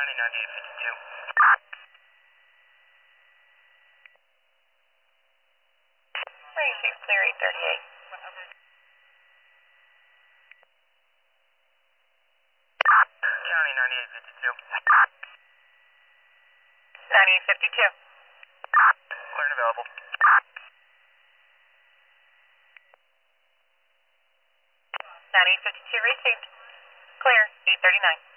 County 9852. 36 clear 838. County 9852. 9852. Clear and available. 9852 received. Clear 839.